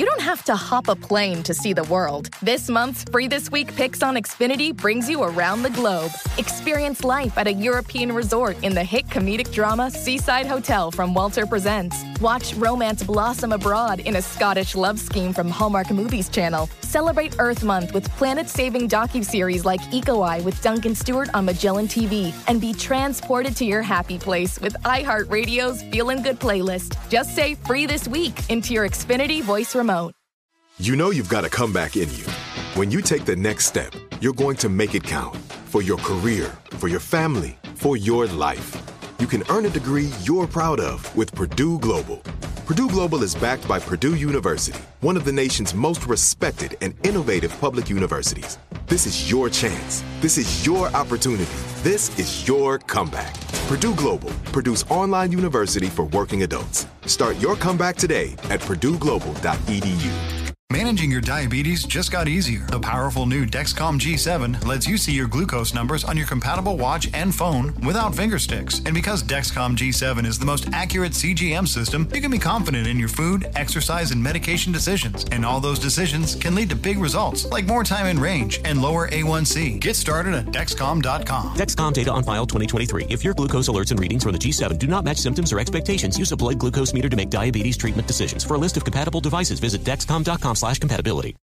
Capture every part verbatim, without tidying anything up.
you don't have to hop a plane to see the world. This month's Free This Week Picks on Xfinity brings you around the globe. Experience life at a European resort in the hit comedic drama Seaside Hotel from Walter Presents. Watch romance blossom abroad in a Scottish love scheme from Hallmark Movies Channel. Celebrate Earth Month with planet-saving docuseries like Eco Eye with Duncan Stewart on Magellan T V. And be transported to your happy place with iHeartRadio's Feelin' Good playlist. Just say Free This Week into your Xfinity voice remote. You know you've got a comeback in you. When you take the next step, you're going to make it count. For your career, for your family, for your life. You can earn a degree you're proud of with Purdue Global. Purdue Global is backed by Purdue University, one of the nation's most respected and innovative public universities. This is your chance. This is your opportunity. This is your comeback. Purdue Global, Purdue's online university for working adults. Start your comeback today at purdue global dot e d u. Managing your diabetes just got easier. The powerful new Dexcom G seven lets you see your glucose numbers on your compatible watch and phone without finger sticks. And because Dexcom G seven is the most accurate C G M system, you can be confident in your food, exercise, and medication decisions. And all those decisions can lead to big results, like more time in range and lower A one C. Get started at Dexcom dot com. Dexcom data on file twenty twenty-three. If your glucose alerts and readings from the G seven do not match symptoms or expectations, use a blood glucose meter to make diabetes treatment decisions. For a list of compatible devices, visit Dexcom dot com slash compatibility.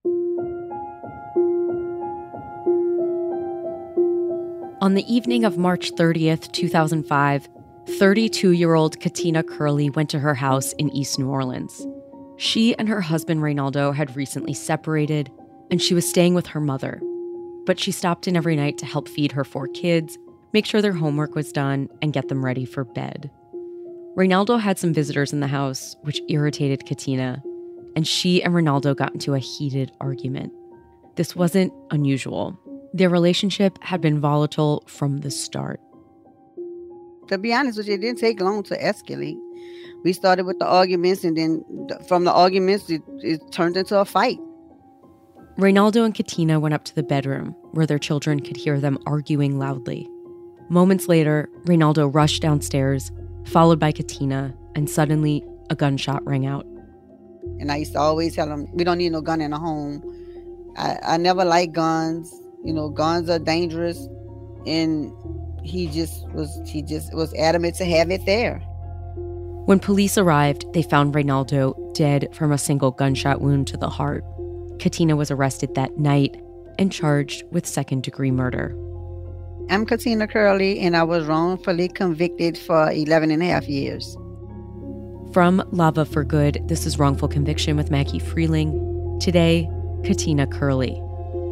On the evening of March thirtieth, two thousand five, thirty-two-year-old Katina Curley went to her house in East New Orleans. She and her husband Reynaldo had recently separated, and she was staying with her mother. But she stopped in every night to help feed her four kids, make sure their homework was done, and get them ready for bed. Reynaldo had some visitors in the house, which irritated Katina, and she and Reynaldo got into a heated argument. This wasn't unusual. Their relationship had been volatile from the start. To be honest with you, it didn't take long to escalate. We started with the arguments, and then from the arguments, it, it turned into a fight. Reynaldo and Katina went up to the bedroom, where their children could hear them arguing loudly. Moments later, Reynaldo rushed downstairs, followed by Katina, and suddenly a gunshot rang out. And I used to always tell him, we don't need no gun in the home. I, I never liked guns. You know, guns are dangerous. And he just was he just was adamant to have it there. When police arrived, they found Reynaldo dead from a single gunshot wound to the heart. Katina was arrested that night and charged with second-degree murder. I'm Katina Curley, and I was wrongfully convicted for eleven and a half years. From Lava for Good, this is Wrongful Conviction with Maggie Freeling. Today, Katina Curley.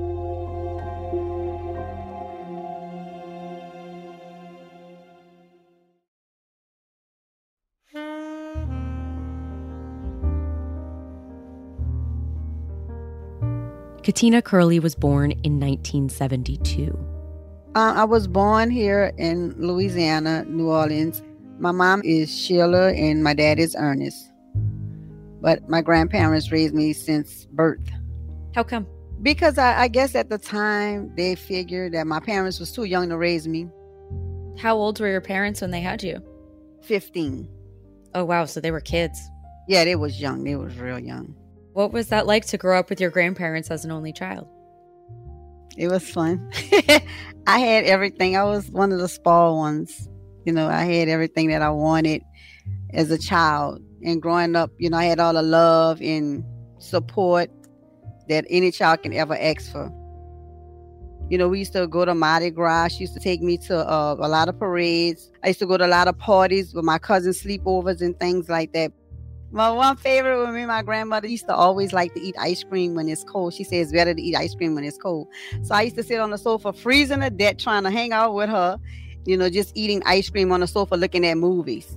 Katina Curley was born in nineteen seventy-two. Uh, I was born here in Louisiana, New Orleans. My mom is Sheila and my dad is Ernest. But my grandparents raised me since birth. How come? Because I, I guess at the time they figured that my parents was too young to raise me. How old were your parents when they had you? fifteen. Oh, wow. So they were kids. Yeah, they was young. They was real young. What was that like to grow up with your grandparents as an only child? It was fun. I had everything. I was one of the spoiled ones. You know, I had everything that I wanted as a child. And growing up, you know, I had all the love and support that any child can ever ask for. You know, we used to go to Mardi Gras. She used to take me to uh, a lot of parades. I used to go to a lot of parties with my cousins' sleepovers and things like that. My one favorite with me, my grandmother used to always like to eat ice cream when it's cold. She says it's better to eat ice cream when it's cold. So I used to sit on the sofa, freezing to death, trying to hang out with her, you know, just eating ice cream on the sofa, looking at movies.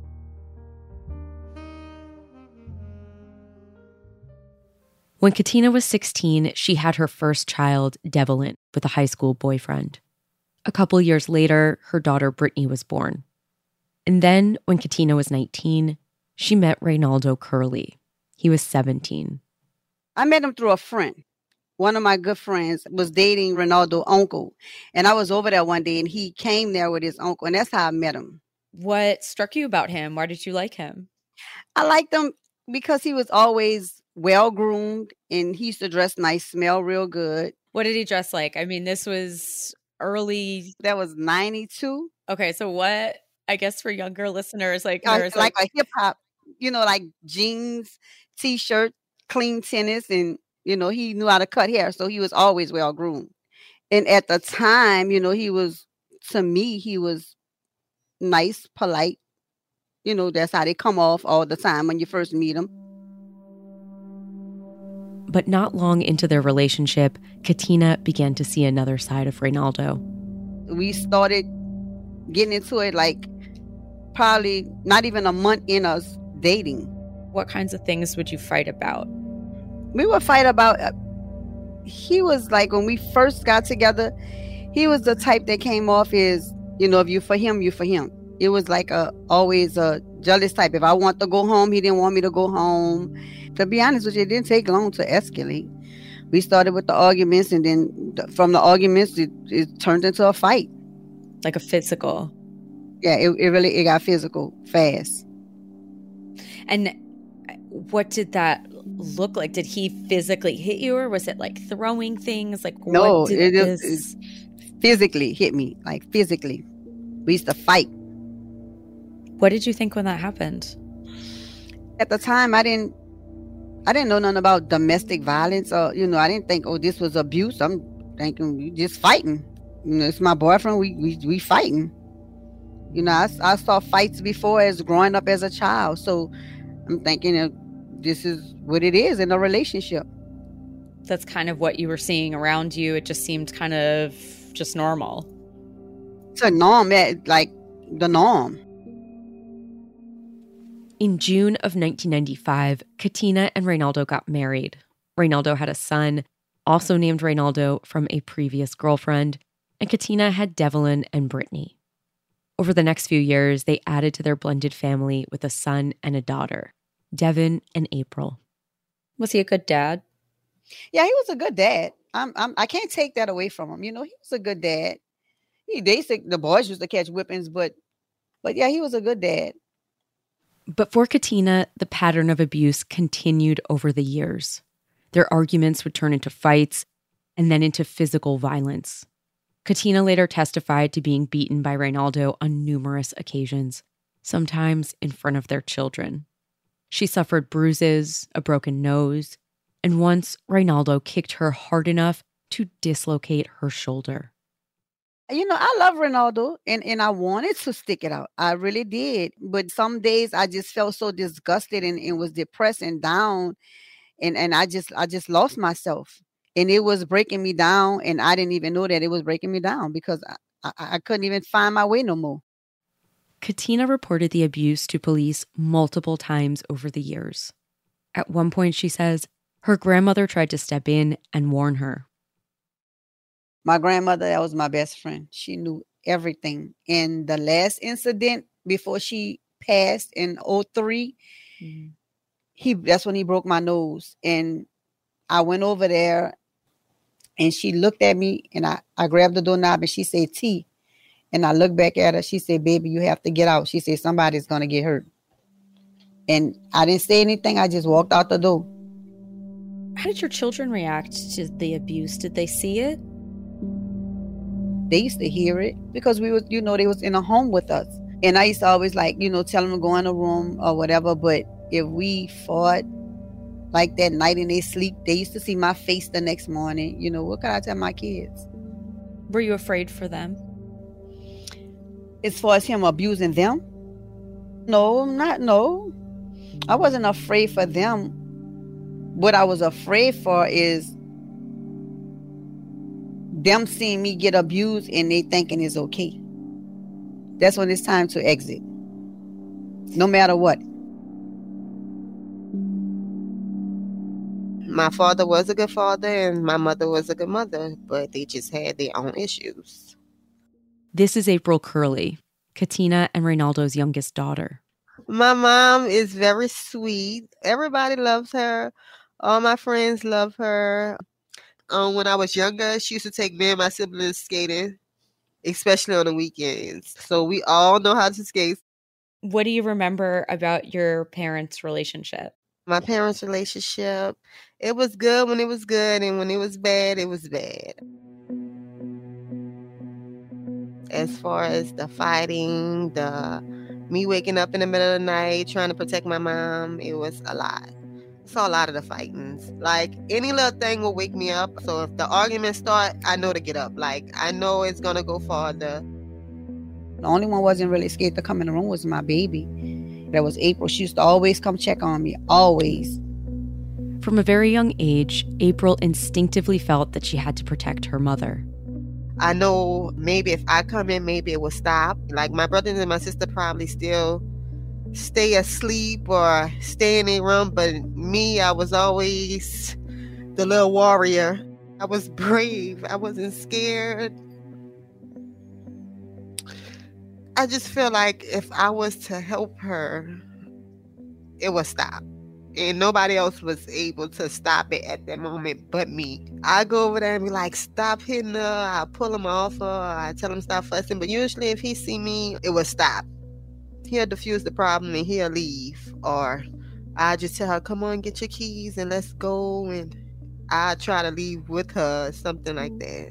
When Katina was sixteen, she had her first child, Devlin, with a high school boyfriend. A couple years later, her daughter Brittany was born. And then, when Katina was nineteen, she met Reynaldo Curley. He was seventeen. I met him through a friend. One of my good friends was dating Reynaldo's uncle. And I was over there one day and he came there with his uncle. And that's how I met him. What struck you about him? Why did you like him? I liked him because he was always well-groomed, and he used to dress nice, smell real good. What did he dress like? I mean, this was early. That was ninety-two. Okay, so what, I guess for younger listeners, like Uh, there's like, like, a hip-hop, you know, like jeans, T-shirt, clean tennis, and, you know, he knew how to cut hair, so he was always well-groomed. And at the time, you know, he was, to me, he was nice, polite. You know, that's how they come off all the time when you first meet them. But not long into their relationship, Katina began to see another side of Reynaldo. We started getting into it like probably not even a month in us dating. what kinds of things would you fight about? We would fight about, uh, he was like, when we first got together, he was the type that came off as, you know, if you for him, you for him. It was like a always a jealous type. If I want to go home, he didn't want me to go home. To be honest with you, it didn't take long to escalate. We started with the arguments, and then from the arguments, it, it turned into a fight. Like a physical? Yeah, it, it really it got physical fast. And what did that look like? Did he physically hit you, or was it like throwing things? Like no, what did it, this... it physically hit me, like physically. We used to fight. What did you think when that happened? At the time, I didn't, I didn't know nothing about domestic violence, or you know, I didn't think, oh, this was abuse. I'm thinking we just fighting. You know, it's my boyfriend. We we we fighting. You know, I, I saw fights before as growing up as a child, so I'm thinking uh, this is what it is in a relationship. That's kind of what you were seeing around you. It just seemed kind of just normal. It's a norm, like the norm. In June of nineteen ninety-five, Katina and Reynaldo got married. Reynaldo had a son, also named Reynaldo, from a previous girlfriend, and Katina had Devlin and Brittany. Over the next few years, they added to their blended family with a son and a daughter, Devin and April. Was he a good dad? Yeah, he was a good dad. I'm, I'm, I can't take that away from him. You know, he was a good dad. He, they used to, the boys used to catch whippings, but, but yeah, he was a good dad. But for Katina, the pattern of abuse continued over the years. Their arguments would turn into fights and then into physical violence. Katina later testified to being beaten by Reynaldo on numerous occasions, sometimes in front of their children. She suffered bruises, a broken nose, and once Reynaldo kicked her hard enough to dislocate her shoulder. You know, I love Reynaldo, and, and I wanted to stick it out. I really did. But some days I just felt so disgusted and, and was depressed and down. And, and I just I just lost myself. And it was breaking me down. And I didn't even know that it was breaking me down because I, I, I couldn't even find my way no more. Katina reported the abuse to police multiple times over the years. At one point, she says, her grandmother tried to step in and warn her. My grandmother, that was my best friend. She knew everything. And the last incident before she passed in oh three, mm-hmm. he that's when he broke my nose. And I went over there and she looked at me and I, I grabbed the doorknob and she said, T. And I looked back at her. She said, baby, you have to get out. She said, somebody's going to get hurt. And I didn't say anything. I just walked out the door. How did your children react to the abuse? Did they see it? They used to hear it because we was, you know, they was in a home with us. And I used to always like, you know, tell them to go in a room or whatever. But if we fought like that night in their sleep, they used to see my face the next morning. You know, what could I tell my kids? Were you afraid for them? As far as him abusing them? No, not, no. I wasn't afraid for them. What I was afraid for is them seeing me get abused and they thinking it's okay. That's when it's time to exit. No matter what. My father was a good father and my mother was a good mother, but they just had their own issues. This is April Curley, Katina and Reynaldo's youngest daughter. My mom is very sweet. Everybody loves her. All my friends love her. Um, when I was younger, she used to take me and my siblings skating, especially on the weekends. So we all know how to skate. What do you remember about your parents' relationship? My parents' relationship, it was good when it was good, and when it was bad, it was bad. As far as the fighting, the me waking up in the middle of the night trying to protect my mom, it was a lot. Saw a lot of the fightings. Like, any little thing will wake me up. So if the arguments start, I know to get up. Like, I know it's gonna go farther. The only one wasn't really scared to come in the room was my baby. That was April. She used to always come check on me, always. From a very young age, April instinctively felt that she had to protect her mother. I know maybe if I come in, maybe it will stop. Like, my brothers and my sister probably still stay asleep or stay in their room, but me, I was always the little warrior. I was brave. I wasn't scared. I just feel like if I was to help her, it would stop. And nobody else was able to stop it at that moment but me. I go over there and be like, stop hitting her. I pull him off her. I tell him stop fussing. But usually if he see me, it will stop. He'll diffuse the problem and he'll leave. Or I just tell her, come on, get your keys and let's go. And I try to leave with her, something like that.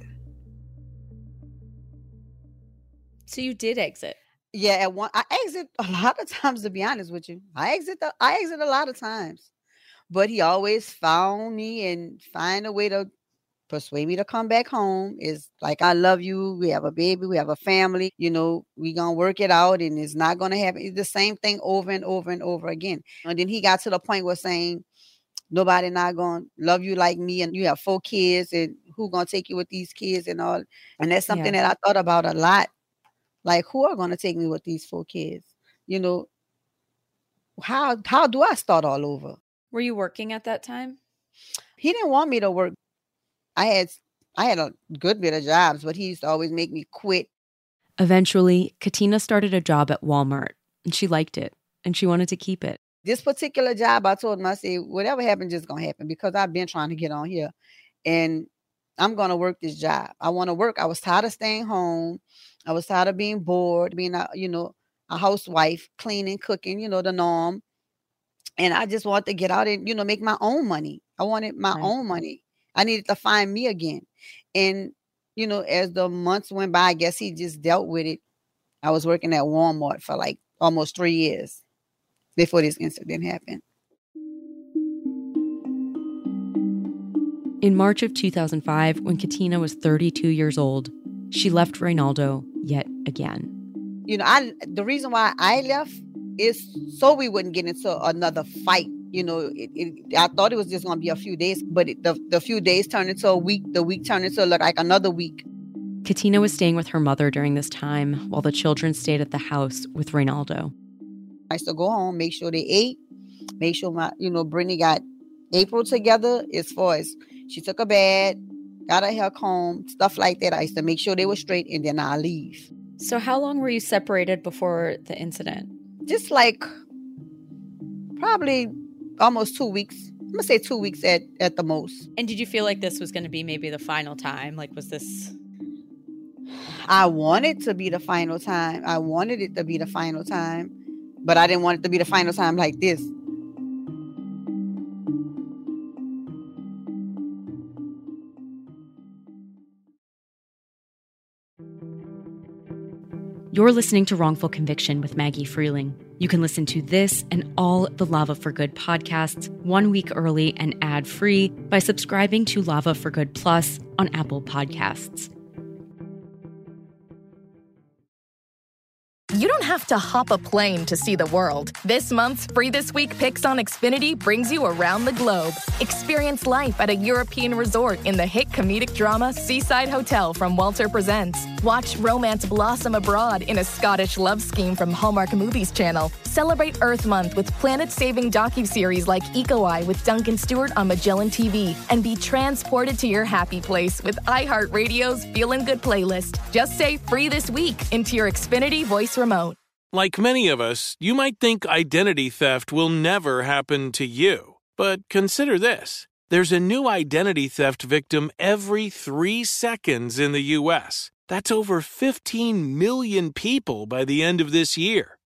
So you did exit? Yeah, at one, I exit a lot of times, to be honest with you. I exit, the, I exit a lot of times. But he always found me and find a way to persuade me to come back home. Is like, I love you. We have a baby. We have a family. You know, we going to work it out and it's not going to happen. It's the same thing over and over and over again. And then he got to the point where saying, nobody not going to love you like me. And you have four kids and who going to take you with these kids and all. And that's something yeah. that I thought about a lot. Like, who are going to take me with these four kids? You know, how how do I start all over? Were you working at that time? He didn't want me to work. I had I had a good bit of jobs, but he used to always make me quit. Eventually, Katina started a job at Walmart, and she liked it, and she wanted to keep it. This particular job, I told him, I said, whatever happens, just going to happen, because I've been trying to get on here, and I'm going to work this job. I want to work. I was tired of staying home. I was tired of being bored, being a, you know, a housewife, cleaning, cooking, you know, the norm. And I just wanted to get out and, you know, make my own money. I wanted my right. own money. I needed to find me again. And, you know, as the months went by, I guess he just dealt with it. I was working at Walmart for like almost three years before this incident happened. In March of two thousand five, when Katina was thirty-two years old, she left Reynaldo yet again. You know, I the reason why I left is so we wouldn't get into another fight. You know, it, it, I thought it was just going to be a few days, but it, the, the few days turned into a week. The week turned into like another week. Katina was staying with her mother during this time while the children stayed at the house with Reynaldo. I used to go home, make sure they ate, make sure my, you know, Brittany got April together as far as she took a bath, got her hair combed, stuff like that. I used to make sure they were straight, and then I'll leave. So how long were you separated before the incident? Just like probably almost two weeks. I'm going to say two weeks at, at the most. And did you feel like this was going to be maybe the final time? Like, was this... I wanted to be the final time. I wanted it to be the final time. But I didn't want it to be the final time like this. You're listening to Wrongful Conviction with Maggie Freeling. You can listen to this and all the Lava for Good podcasts one week early and ad-free by subscribing to Lava for Good Plus on Apple Podcasts. You don't have to hop a plane to see the world. This month's Free This Week Picks on Xfinity brings you around the globe. Experience life at a European resort in the hit comedic drama Seaside Hotel from Walter Presents. Watch romance blossom abroad in a Scottish love scheme from Hallmark Movies Channel. Celebrate Earth Month with planet-saving docuseries like Eco Eye with Duncan Stewart on Magellan T V. And be transported to your happy place with iHeartRadio's Feelin' Good playlist. Just say Free This Week into your Xfinity voice remote. Like many of us, you might think identity theft will never happen to you. But consider this. There's a new identity theft victim every three seconds in the U S. That's over fifteen million people by the end of this year.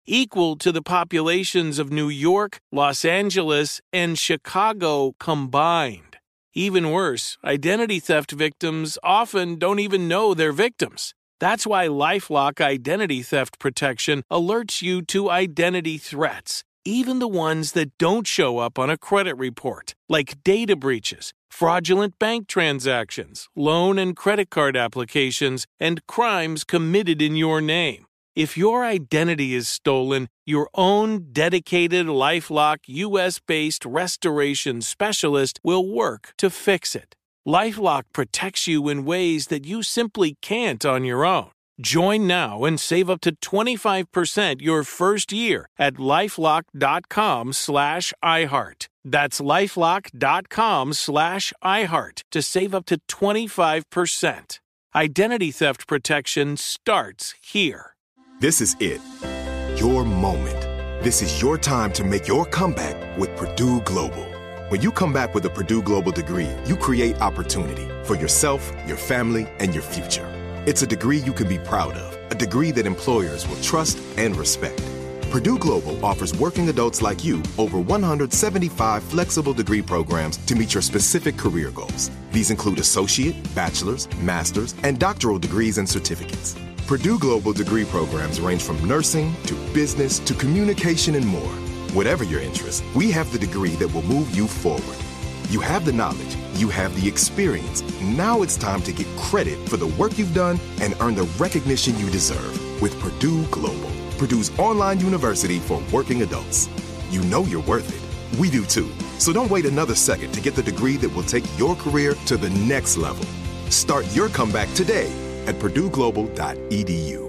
equal to the populations of New York, Los Angeles, and Chicago combined. Even worse, identity theft victims often don't even know they're victims. That's why LifeLock Identity Theft Protection alerts you to identity threats, even the ones that don't show up on a credit report, like data breaches, fraudulent bank transactions, loan and credit card applications, and crimes committed in your name. If your identity is stolen, your own dedicated LifeLock U S-based restoration specialist will work to fix it. LifeLock protects you in ways that you simply can't on your own. Join now and save up to twenty-five percent your first year at LifeLock.com slash iHeart. That's LifeLock.com slash iHeart to save up to twenty-five percent. Identity theft protection starts here. This is it. Your moment. This is your time to make your comeback with Purdue Global. When you come back with a Purdue Global degree, you create opportunity for yourself, your family, and your future. It's a degree you can be proud of, a degree that employers will trust and respect. Purdue Global offers working adults like you over one hundred seventy-five flexible degree programs to meet your specific career goals. These include associate, bachelor's, master's, and doctoral degrees and certificates. Purdue Global degree programs range from nursing to business to communication and more. Whatever your interest, we have the degree that will move you forward. You have the knowledge, you have the experience. Now it's time to get credit for the work you've done and earn the recognition you deserve with Purdue Global, Purdue's online university for working adults. You know you're worth it. We do too. So don't wait another second to get the degree that will take your career to the next level. Start your comeback today at purdue global dot e d u.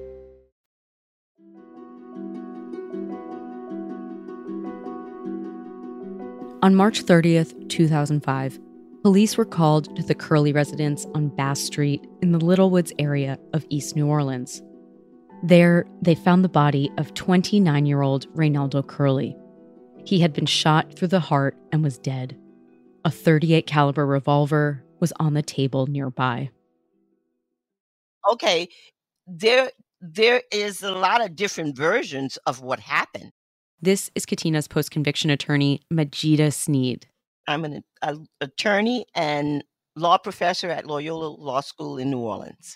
On March thirtieth, two thousand five, police were called to the Curley residence on Bass Street in the Little Woods area of East New Orleans. There, they found the body of twenty-nine-year-old Reynaldo Curley. He had been shot through the heart and was dead. A thirty-eight caliber revolver was on the table nearby. Okay, there there is a lot of different versions of what happened. This is Katina's post-conviction attorney, Majida Sneed. I'm an a, attorney and law professor at Loyola Law School in New Orleans.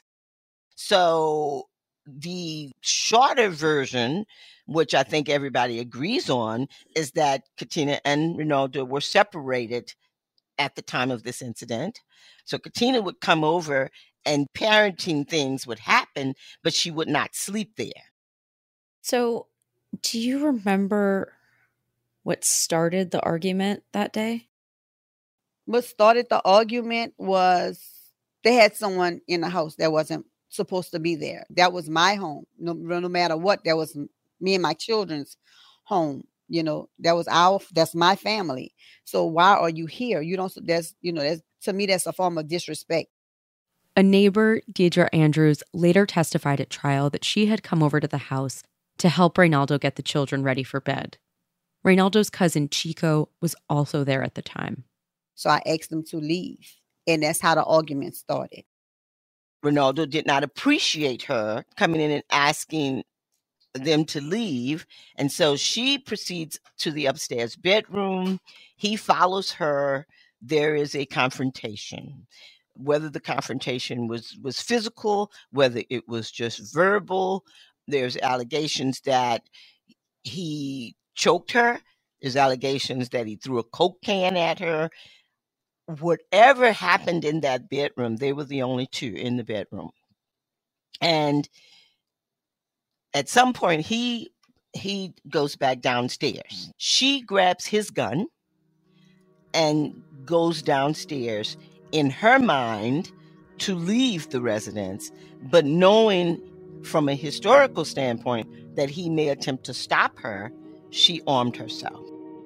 So the shorter version, which I think everybody agrees on, is that Katina and Reynaldo were separated at the time of this incident. So Katina would come over and parenting things would happen, but she would not sleep there. So do you remember what started the argument that day? What started the argument was they had someone in the house that wasn't supposed to be there. That was my home. No, no matter what, that was me and my children's home. You know, that was our, that's my family. So why are you here? You don't, that's, you know, that's, to me, that's a form of disrespect. A neighbor, Deidre Andrews, later testified at trial that she had come over to the house to help Reynaldo get the children ready for bed. Reynaldo's cousin Chico was also there at the time. So I asked them to leave, and that's how the argument started. Reynaldo did not appreciate her coming in and asking them to leave, and so she proceeds to the upstairs bedroom. He follows her. There is a confrontation. Whether the confrontation was, was physical, whether it was just verbal, there's allegations that he choked her. There's allegations that he threw a Coke can at her. Whatever happened in that bedroom, they were the only two in the bedroom. And at some point, he he goes back downstairs. She grabs his gun and goes downstairs in her mind to leave the residence, but knowing from a historical standpoint that he may attempt to stop her, she armed herself.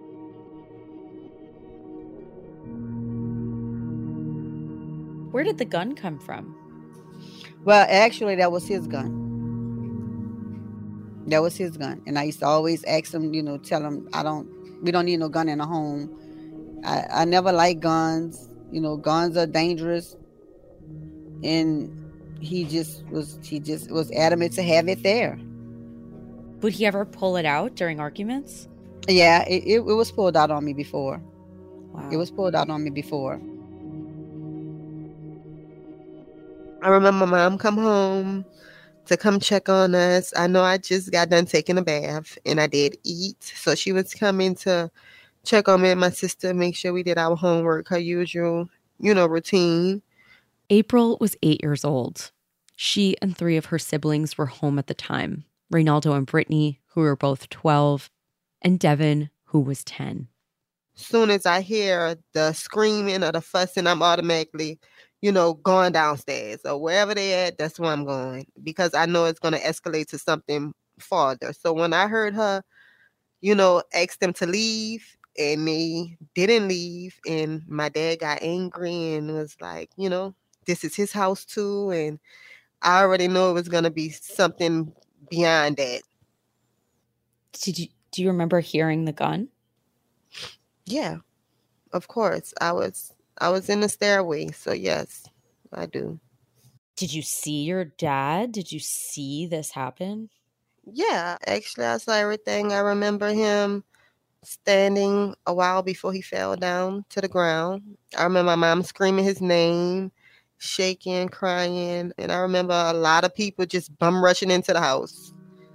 Where did the gun come from? Well, actually, that was his gun. That was his gun. And I used to always ask him, you know, tell him, I don't, we don't need no gun in the home. I, I never liked guns. You know, guns are dangerous. And he just was, he just was adamant to have it there. Would he ever pull it out during arguments? Yeah, it, it, it was pulled out on me before. Wow. It was pulled out on me before. I remember my mom come home to come check on us. I know I just got done taking a bath and I did eat. So she was coming to check on me and my sister, make sure we did our homework, her usual, you know, routine. April was eight years old. She and three of her siblings were home at the time. Reynaldo and Brittany, who were both twelve, and Devin, who was ten. Soon as I hear the screaming or the fussing, I'm automatically, you know, going downstairs or wherever they at, that's where I'm going because I know it's going to escalate to something farther. So when I heard her, you know, ask them to leave and they didn't leave and my dad got angry and was like, you know, this is his house too. And I already know it was going to be something beyond that. Did you, do you remember hearing the gun? Yeah, of course. I was I was in the stairway, so yes, I do. Did you see your dad? Did you see this happen? Yeah, actually, I saw everything. I remember him standing a while before he fell down to the ground. I remember my mom screaming his name, shaking, crying, and I remember a lot of people just bum rushing into the house.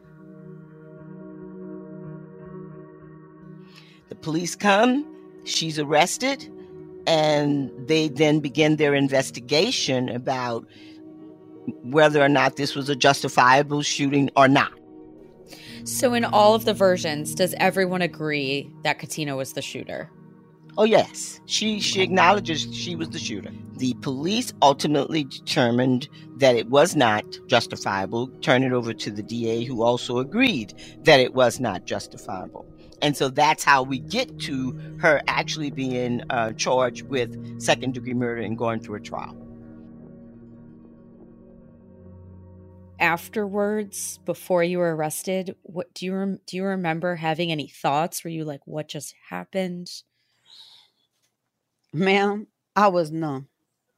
The police come, she's arrested, and they then begin their investigation about whether or not this was a justifiable shooting or not. So in all of the versions, does everyone agree that Katina was the shooter? Oh, yes. She she acknowledges she was the shooter. The police ultimately determined that it was not justifiable, turned it over to the D A, who also agreed that it was not justifiable. And so that's how we get to her actually being uh, charged with second-degree murder and going through a trial. Afterwards, before you were arrested, what do you rem- do you remember having any thoughts? Were you like, what just happened? Ma'am, I was numb.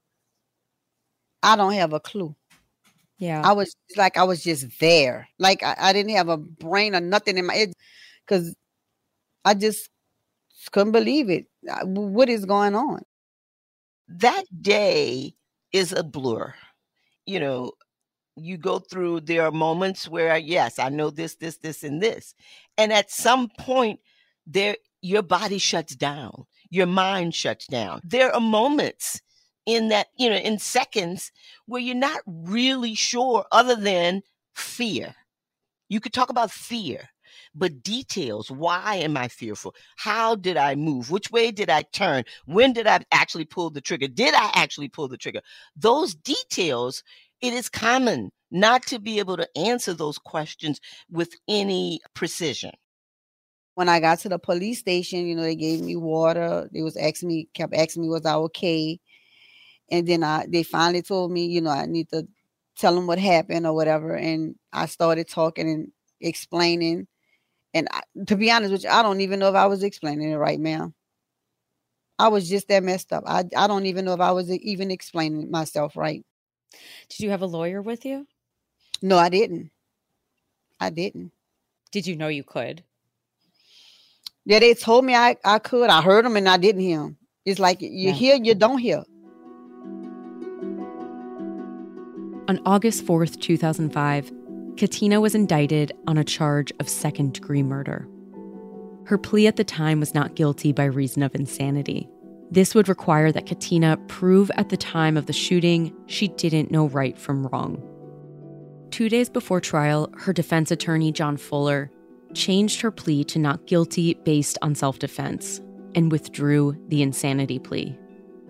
I don't have a clue. Yeah. I was like, I was just there. Like I, I didn't have a brain or nothing in my head because I just couldn't believe it. What is going on? That day is a blur. You know, you go through, there are moments where, yes, I know this, this, this, and this. And at some point, there, your body shuts down. Your mind shuts down. There are moments in that, you know, in seconds where you're not really sure other than fear. You could talk about fear, but details. Why am I fearful? How did I move? Which way did I turn? When did I actually pull the trigger? Did I actually pull the trigger? Those details, it is common not to be able to answer those questions with any precision. When I got to the police station, you know, they gave me water. They was asking me, kept asking me, was I okay? And then I, they finally told me, you know, I need to tell them what happened or whatever. And I started talking and explaining. And I, to be honest with you, I don't even know if I was explaining it right, ma'am. I was just that messed up. I, I don't even know if I was even explaining myself right. Did you have a lawyer with you? No, I didn't. I didn't. Did you know you could? Yeah, they told me I, I could. I heard them and I didn't hear them. It's like you yeah. hear, you don't hear. On August fourth, two thousand five, Katina was indicted on a charge of second-degree murder. Her plea at the time was not guilty by reason of insanity. This would require that Katina prove at the time of the shooting she didn't know right from wrong. Two days before trial, her defense attorney, John Fuller, changed her plea to not guilty based on self-defense and withdrew the insanity plea.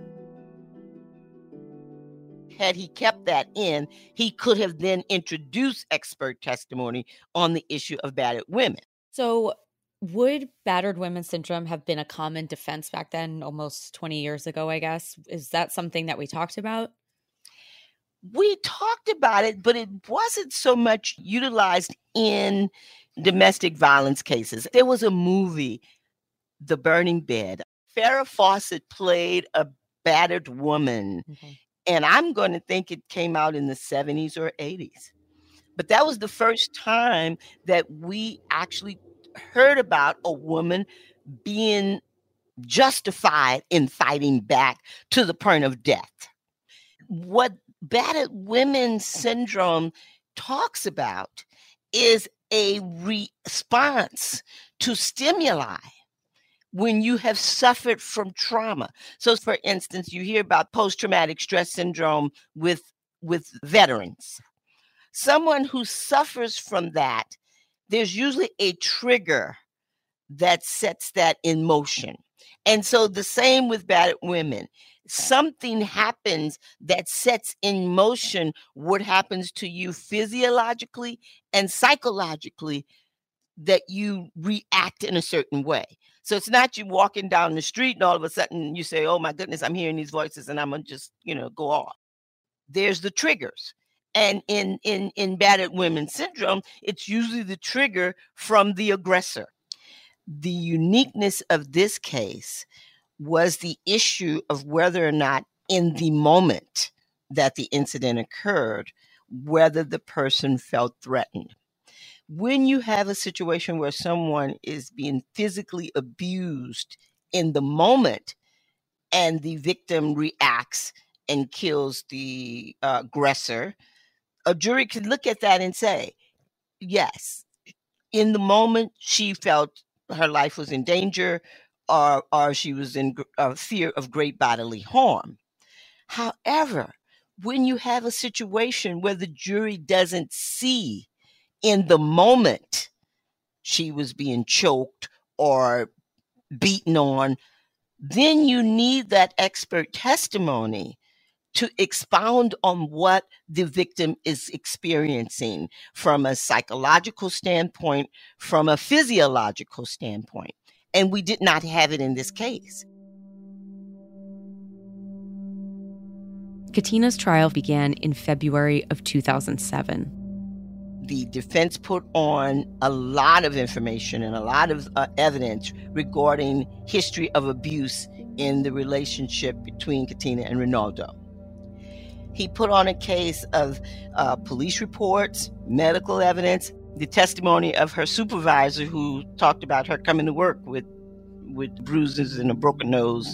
Had he kept that in, he could have then introduced expert testimony on the issue of battered women. So would battered women syndrome have been a common defense back then, almost twenty years ago, I guess? Is that something that we talked about? We talked about it, but it wasn't so much utilized in domestic violence cases. There was a movie, The Burning Bed. Farrah Fawcett played a battered woman. Okay. And I'm going to think it came out in the seventies or eighties. But that was the first time that we actually heard about a woman being justified in fighting back to the point of death. What battered women syndrome talks about is a response to stimuli when you have suffered from trauma. So, for instance, you hear about post-traumatic stress syndrome with, with veterans. Someone who suffers from that, there's usually a trigger that sets that in motion. And so the same with battered women. Something happens that sets in motion what happens to you physiologically and psychologically, that you react in a certain way. So it's not you walking down the street and all of a sudden you say, oh my goodness, I'm hearing these voices and I'm gonna just, you know, go off. There's the triggers. And in, in, in battered women syndrome, it's usually the trigger from the aggressor. The uniqueness of this case was the issue of whether or not in the moment that the incident occurred, whether the person felt threatened. When you have a situation where someone is being physically abused in the moment and the victim reacts and kills the uh, aggressor, a jury could look at that and say, yes, in the moment she felt her life was in danger, or, or she was in uh, fear of great bodily harm. However, when you have a situation where the jury doesn't see in the moment she was being choked or beaten on, then you need that expert testimony to expound on what the victim is experiencing from a psychological standpoint, from a physiological standpoint. And we did not have it in this case. Katina's trial began in February of two thousand seven. The defense put on a lot of information and a lot of uh, evidence regarding history of abuse in the relationship between Katina and Reynaldo. He put on a case of uh, police reports, medical evidence, the testimony of her supervisor who talked about her coming to work with, with bruises and a broken nose.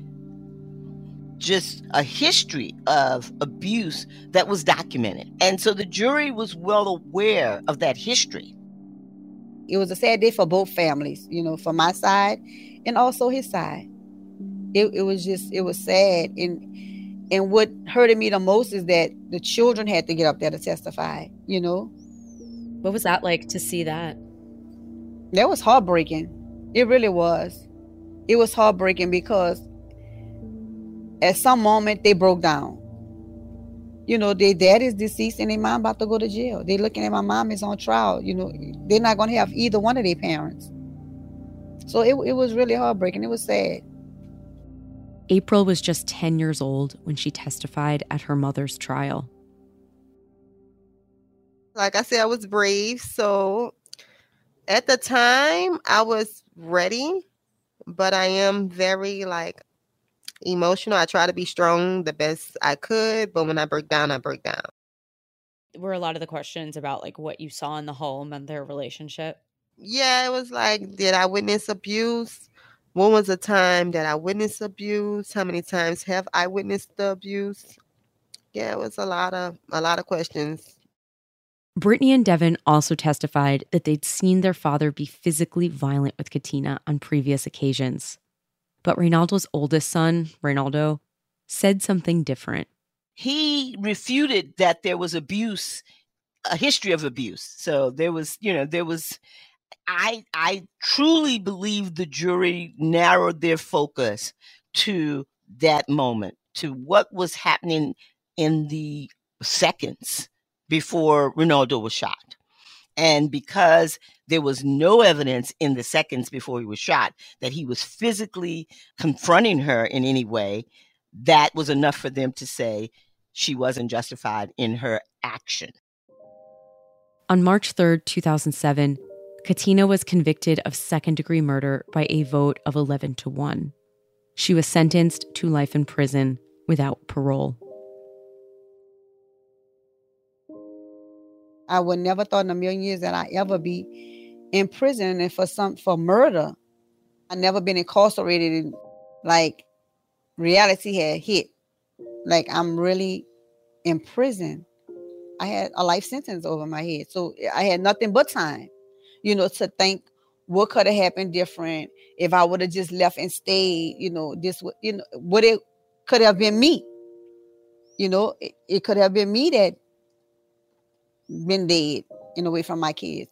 Just a history of abuse that was documented. And so the jury was well aware of that history. It was a sad day for both families, you know, for my side and also his side. It, it was just, it was sad. And And what hurted me the most is that the children had to get up there to testify, you know. What was that like to see that? That was heartbreaking. It really was. It was heartbreaking because at some moment they broke down. You know, their dad is deceased and their mom about to go to jail. They're looking at my mom is on trial. You know, they're not going to have either one of their parents. So it, it was really heartbreaking. It was sad. April was just ten years old when she testified at her mother's trial. Like I said, I was brave. So at the time, I was ready, but I am very like emotional. I try to be strong the best I could, but when I break down, I break down. Were a lot of the questions about like what you saw in the home and their relationship? Yeah, it was like, did I witness abuse? When was the time that I witnessed abuse? How many times have I witnessed the abuse? Yeah, it was a lot of a lot of questions. Brittany and Devin also testified that they'd seen their father be physically violent with Katina on previous occasions. But Reynaldo's oldest son, Reynaldo, said something different. He refuted that there was abuse, a history of abuse. So there was, you know, there was, I, I truly believe the jury narrowed their focus to that moment, to what was happening in the seconds before Reynaldo was shot. And because there was no evidence in the seconds before he was shot that he was physically confronting her in any way, that was enough for them to say she wasn't justified in her action. On March third, two thousand seven, Katina was convicted of second-degree murder by a vote of eleven to one. She was sentenced to life in prison without parole. I would never thought in a million years that I'd ever be in prison and for some for murder. I never been incarcerated. And, like, reality had hit. Like, I'm really in prison. I had a life sentence over my head. So I had nothing but time, you know, to think what could have happened different if I would have just left and stayed, you know, this, you know, what it could have been me. You know, it, it could have been me that been dead and away from my kids.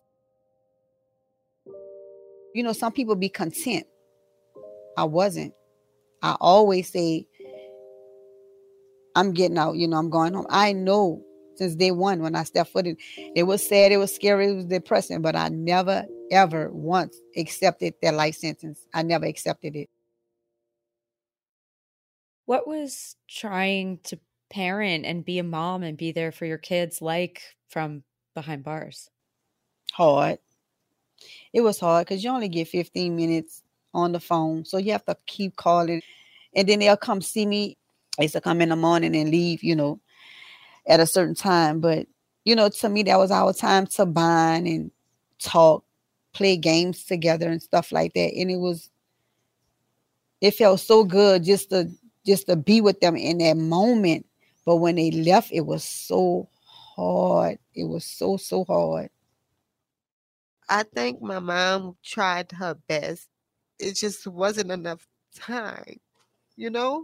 You know, some people be content. I wasn't. I always say, I'm getting out, you know, I'm going home. I know since day one when I stepped foot in, it was sad, it was scary, it was depressing, but I never, ever once accepted that life sentence. I never accepted it. What was trying to parent and be a mom and be there for your kids like from behind bars? Hard. It was hard because you only get fifteen minutes on the phone. So you have to keep calling. And then they'll come see me. I used to come in the morning and leave, you know, at a certain time. But, you know, to me, that was our time to bond and talk, play games together and stuff like that. And it was, it felt so good just to, just to be with them in that moment. But when they left, it was so hard. It was so, so hard. I think my mom tried her best. It just wasn't enough time, you know?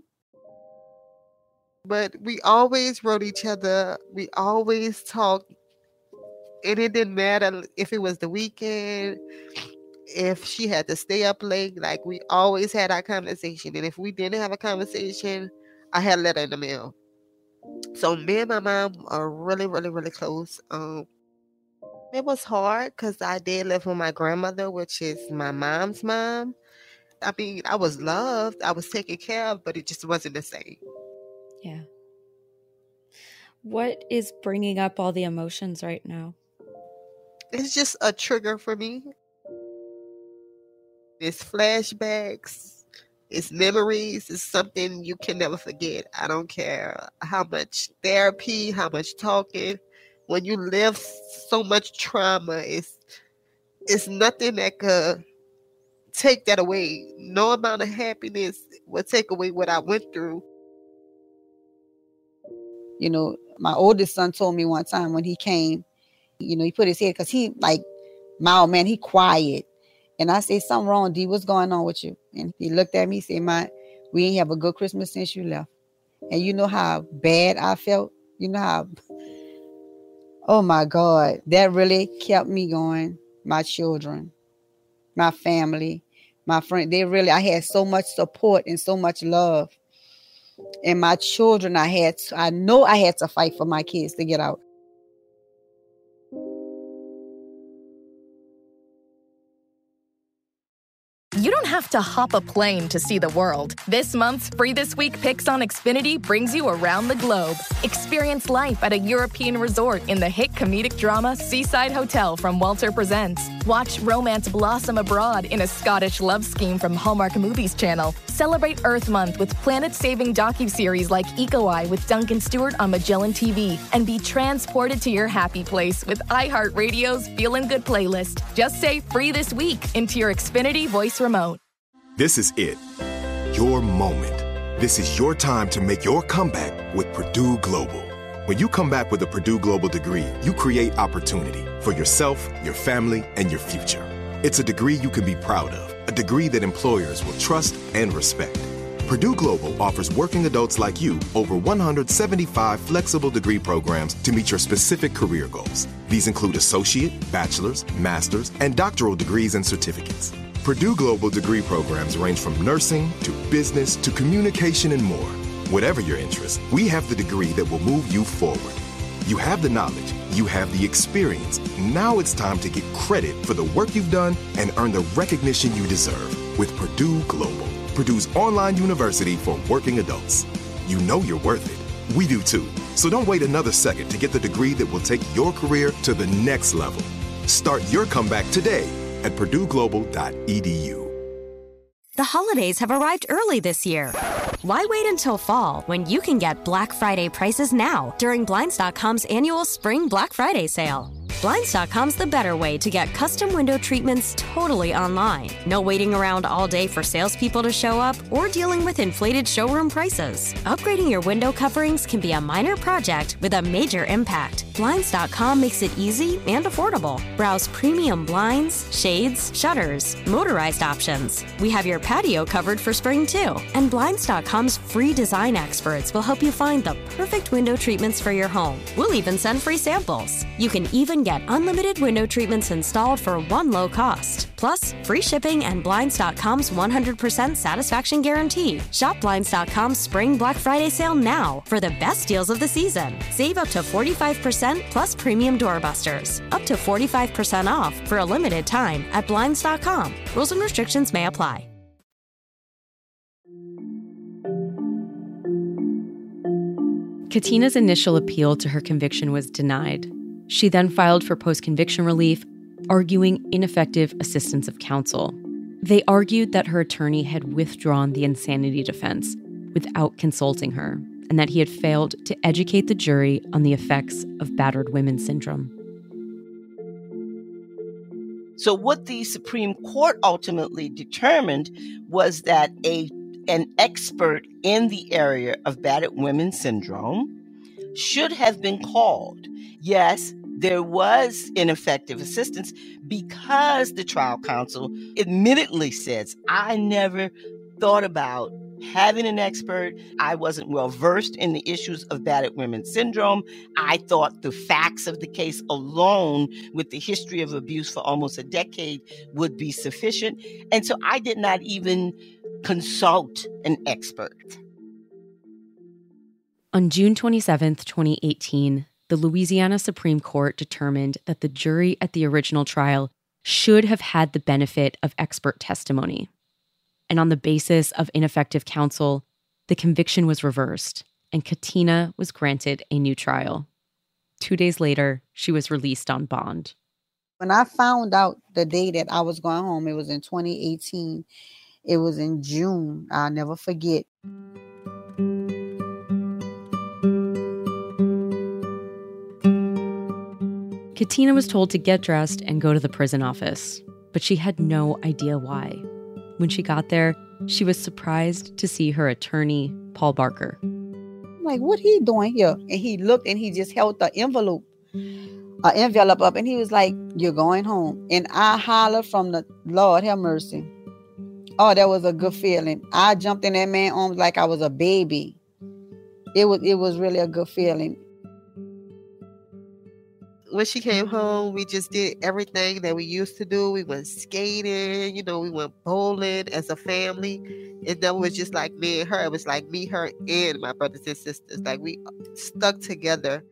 But we always wrote each other. We always talked. And it didn't matter if it was the weekend, if she had to stay up late. Like, we always had our conversation. And if we didn't have a conversation, I had a letter in the mail. So me and my mom are really, really, really close. Um, It was hard because I did live with my grandmother, which is my mom's mom. I mean, I was loved, I was taken care of, but it just wasn't the same. Yeah. What is bringing up all the emotions right now? It's just a trigger for me. It's flashbacks, it's memories, it's something you can never forget. I don't care how much therapy, how much talking. When you live so much trauma, it's it's nothing that could take that away. No amount of happiness will take away what I went through. You know, my oldest son told me one time when he came, you know, he put his head, because he like, mild man, he quiet. And I said, something wrong, D, what's going on with you? And he looked at me, said, "Ma, we ain't have a good Christmas since you left." And you know how bad I felt? You know how... Oh my God, that really kept me going. My children, my family, my friend, they really, I had so much support and so much love. And my children, I had, to, I know I had to fight for my kids to get out. You don't have to hop a plane to see the world. This month's Free This Week Picks on Xfinity brings you around the globe. Experience life at a European resort in the hit comedic drama Seaside Hotel from Walter Presents. Watch romance blossom abroad in a Scottish love scheme from Hallmark Movies Channel. Celebrate Earth Month with planet-saving docuseries like Eco Eye with Duncan Stewart on Magellan T V. And be transported to your happy place with iHeartRadio's Feelin' Good playlist. Just say Free This Week into your Xfinity voice remote. This is it. Your moment. This is your time to make your comeback with Purdue Global. When you come back with a Purdue Global degree, you create opportunity for yourself, your family, and your future. It's a degree you can be proud of, a degree that employers will trust and respect. Purdue Global offers working adults like you over one hundred seventy-five flexible degree programs to meet your specific career goals. These include associate, bachelor's, master's, and doctoral degrees and certificates. Purdue Global degree programs range from nursing to business to communication and more. Whatever your interest, we have the degree that will move you forward. You have the knowledge, you have the experience. Now it's time to get credit for the work you've done and earn the recognition you deserve with Purdue Global, Purdue's online university for working adults. You know you're worth it. We do too. So don't wait another second to get the degree that will take your career to the next level. Start your comeback today at purdue global dot e d u. The holidays have arrived early this year. Why wait until fall when you can get Black Friday prices now during Blinds dot com's annual Spring Black Friday sale? Blinds dot com's the better way to get custom window treatments totally online. No waiting around all day for salespeople to show up or dealing with inflated showroom prices. Upgrading your window coverings can be a minor project with a major impact. Blinds dot com makes it easy and affordable. Browse premium blinds, shades, shutters, motorized options. We have your patio covered for spring too. And Blinds dot com's free design experts will help you find the perfect window treatments for your home. We'll even send free samples. You can even get unlimited window treatments installed for one low cost. Plus, free shipping and Blinds dot com's one hundred percent satisfaction guarantee. Shop Blinds dot com's Spring Black Friday sale now for the best deals of the season. Save up to forty-five percent plus premium doorbusters. Up to forty-five percent off for a limited time at Blinds dot com. Rules and restrictions may apply. Katina's initial appeal to her conviction was denied. She then filed for post-conviction relief, arguing ineffective assistance of counsel. They argued that her attorney had withdrawn the insanity defense without consulting her, and that he had failed to educate the jury on the effects of battered women syndrome. So what the Supreme Court ultimately determined was that a an expert in the area of battered women syndrome should have been called. Yes, there was ineffective assistance because the trial counsel admittedly says, I never thought about having an expert. I wasn't well versed in the issues of battered women syndrome. I thought the facts of the case alone, with the history of abuse for almost a decade, would be sufficient. And so I did not even consult an expert. On June twenty-seventh, twenty eighteen, the Louisiana Supreme Court determined that the jury at the original trial should have had the benefit of expert testimony. And on the basis of ineffective counsel, the conviction was reversed, and Katina was granted a new trial. Two days later, she was released on bond. When I found out the day that I was going home, it was in twenty eighteen. It was in June. I'll never forget. Katina was told to get dressed and go to the prison office, but she had no idea why. When she got there, she was surprised to see her attorney, Paul Barker. I'm like, what he doing here? And he looked and he just held the envelope, an envelope up, and he was like, you're going home. And I hollered from the Lord, have mercy. Oh, that was a good feeling. I jumped in that man's arms like I was a baby. It was it was really a good feeling. When she came home, we just did everything that we used to do. We went skating, you know, we went bowling as a family. And that was just like me and her. It was like me, her, and my brothers and sisters. Like we stuck together.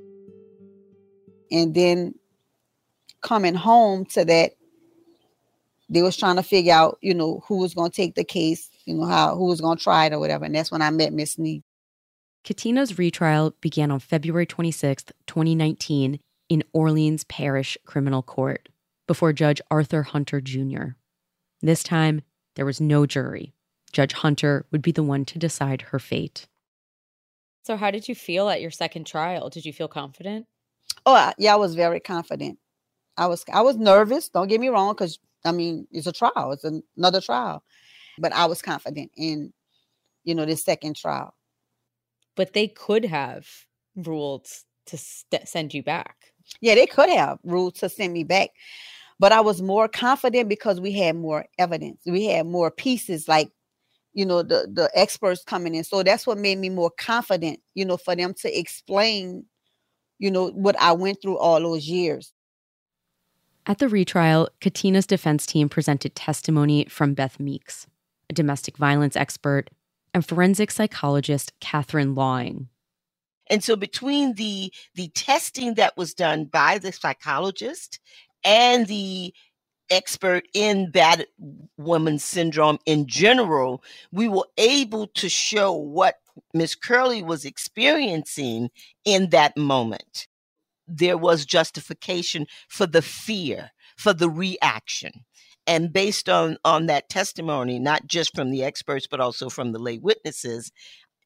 And then coming home to that, they was trying to figure out, you know, who was going to take the case, you know, how who was going to try it or whatever. And that's when I met Miss Nee. Katina's retrial began on February twenty-sixth, twenty nineteen in Orleans Parish Criminal Court before Judge Arthur Hunter Junior This time, there was no jury. Judge Hunter would be the one to decide her fate. So how did you feel at your second trial? Did you feel confident? Oh, yeah, I was very confident. I was I was nervous. Don't get me wrong, because, I mean, it's a trial. It's another trial. But I was confident in, you know, this second trial. But they could have ruled to st- send you back. Yeah, they could have ruled to send me back. But I was more confident because we had more evidence. We had more pieces, like, you know, the, the experts coming in. So that's what made me more confident, you know, for them to explain, you know, what I went through all those years. At the retrial, Katina's defense team presented testimony from Beth Meeks, a domestic violence expert, and forensic psychologist Catherine Lawing. And so between the the testing that was done by the psychologist and the expert in battered woman syndrome in general, we were able to show what Miz Curley was experiencing in that moment. There was justification for the fear, for the reaction. And based on, on that testimony, not just from the experts, but also from the lay witnesses,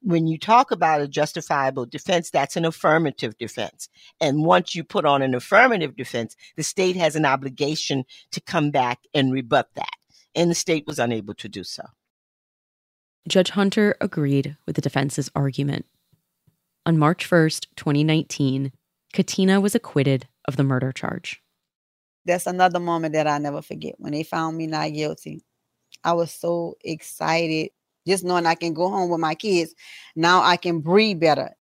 when you talk about a justifiable defense, that's an affirmative defense. And once you put on an affirmative defense, the state has an obligation to come back and rebut that. And the state was unable to do so. Judge Hunter agreed with the defense's argument. On March first, twenty nineteen, Katina was acquitted of the murder charge. That's another moment that I never forget. When they found me not guilty, I was so excited. Just knowing I can go home with my kids. Now I can breathe better.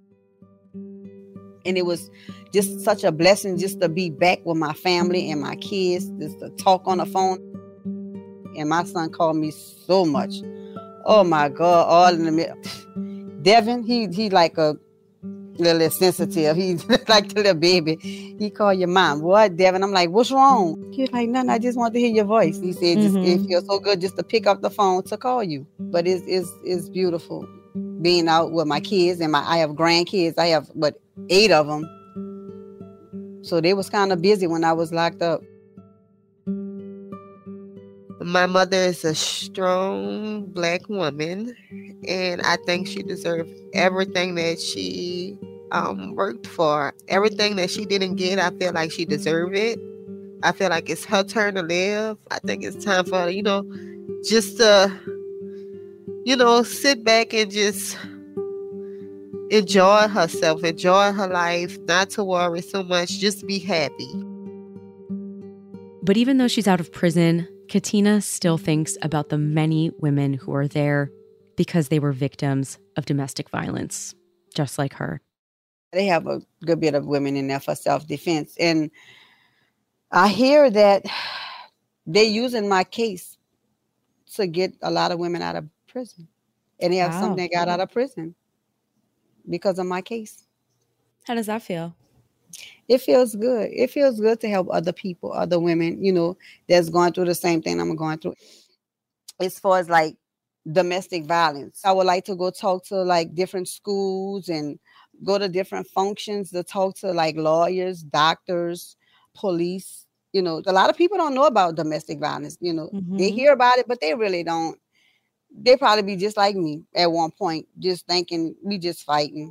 And it was just such a blessing just to be back with my family and my kids, just to talk on the phone. And my son called me so much. Oh my God, all in the middle. Devin, he he like a little sensitive. He's like the little baby. He called your mom. What, Devin? I'm like, what's wrong? He was like, nothing. I just want to hear your voice. He said, just, mm-hmm. it feels so good just to pick up the phone to call you. But it's it's it's beautiful being out with my kids, and my I have grandkids. I have what eight of them. So they was kind of busy when I was locked up. My mother is a strong Black woman, and I think she deserved everything that she um, worked for. Everything that she didn't get, I feel like she deserved it. I feel like it's her turn to live. I think it's time for her, you know, just to, you know, sit back and just enjoy herself, enjoy her life, not to worry so much, just be happy. But even though she's out of prison, Katina still thinks about the many women who are there because they were victims of domestic violence, just like her. They have a good bit of women in there for self-defense. And I hear that they're using my case to get a lot of women out of prison. And they have Wow. some that got out of prison because of my case. How does that feel? It feels good. It feels good to help other people, other women, you know, that's going through the same thing I'm going through. As far as like domestic violence, I would like to go talk to like different schools and go to different functions to talk to like lawyers, doctors, police. You know, a lot of people don't know about domestic violence. You know, Mm-hmm. they hear about it, but they really don't. They probably be just like me at one point, just thinking we just fighting.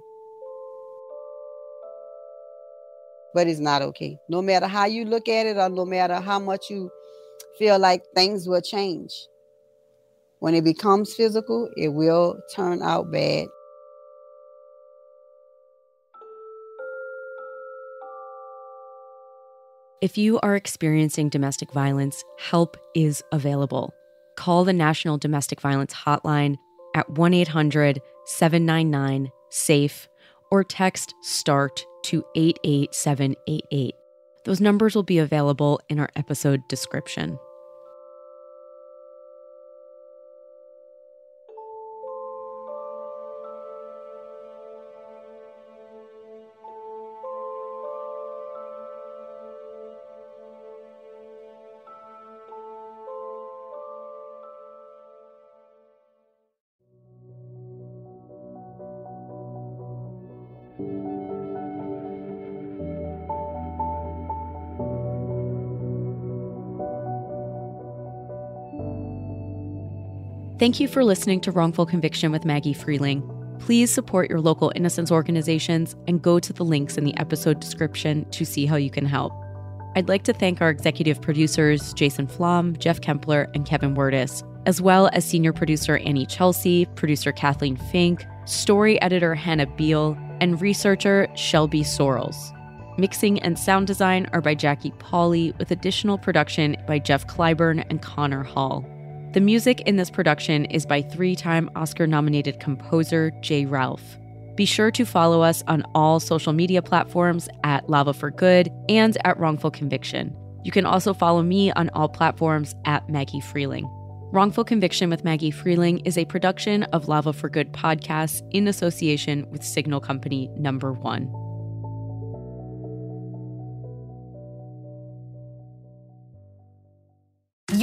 But it's not okay. No matter how you look at it or no matter how much you feel like things will change. When it becomes physical, it will turn out bad. If you are experiencing domestic violence, help is available. Call the National Domestic Violence Hotline at one eight hundred seven nine nine SAFE or text START to eight eight seven eight eight. Those numbers will be available in our episode description. Thank you for listening to Wrongful Conviction with Maggie Freeling. Please support your local innocence organizations and go to the links in the episode description to see how you can help. I'd like to thank our executive producers, Jason Flom, Jeff Kempler, and Kevin Wirtis, as well as senior producer Annie Chelsea, producer Kathleen Fink, story editor Hannah Beal, and researcher Shelby Sorrells. Mixing and sound design are by Jackie Pauley, with additional production by Jeff Clyburn and Connor Hall. The music in this production is by three-time Oscar-nominated composer Jay Ralph. Be sure to follow us on all social media platforms at Lava for Good and at Wrongful Conviction. You can also follow me on all platforms at Maggie Freeling. Wrongful Conviction with Maggie Freeling is a production of Lava for Good podcasts in association with Signal Company Number One. You don't have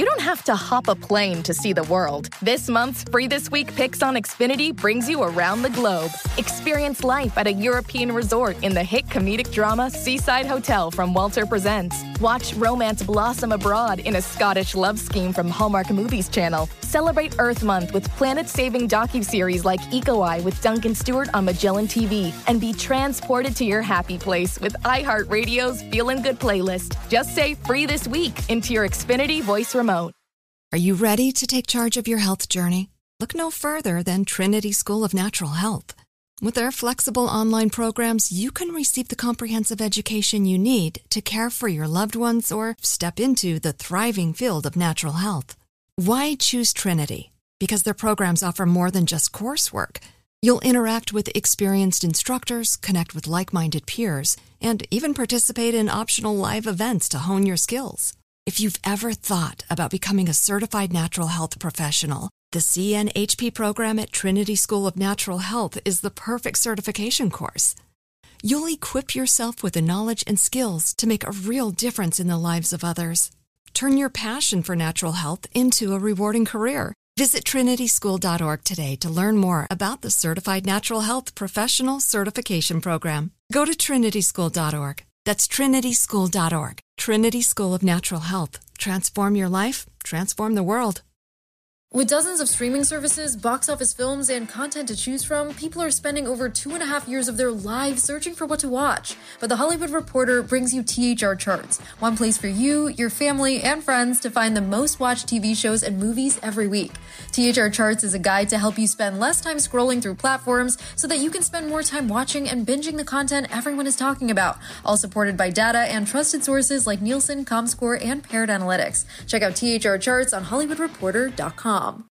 to hop a plane to see the world. This month's Free This Week Picks on Xfinity brings you around the globe. Experience life at a European resort in the hit comedic drama Seaside Hotel from Walter Presents. Watch romance blossom abroad in a Scottish love scheme from Hallmark Movies Channel. Celebrate Earth Month with planet-saving docuseries like Eco Eye with Duncan Stewart on Magellan T V. And be transported to your happy place with iHeartRadio's Feelin' Good playlist. Just say Free This Week into your Xfinity voice remote. Are you ready to take charge of your health journey? Look no further than Trinity School of Natural Health. With their flexible online programs, you can receive the comprehensive education you need to care for your loved ones or step into the thriving field of natural health. Why choose Trinity? Because their programs offer more than just coursework. You'll interact with experienced instructors, connect with like-minded peers, and even participate in optional live events to hone your skills. If you've ever thought about becoming a certified natural health professional, the C N H P program at Trinity School of Natural Health is the perfect certification course. You'll equip yourself with the knowledge and skills to make a real difference in the lives of others. Turn your passion for natural health into a rewarding career. Visit trinity school dot org today to learn more about the Certified Natural Health Professional Certification Program. Go to trinity school dot org. That's trinity school dot org. Trinity School of Natural Health. Transform your life, transform the world. With dozens of streaming services, box office films, and content to choose from, people are spending over two and a half years of their lives searching for what to watch. But The Hollywood Reporter brings you T H R Charts, one place for you, your family, and friends to find the most watched T V shows and movies every week. T H R Charts is a guide to help you spend less time scrolling through platforms so that you can spend more time watching and binging the content everyone is talking about, all supported by data and trusted sources like Nielsen, Comscore, and Paired Analytics. Check out T H R Charts on hollywood reporter dot com.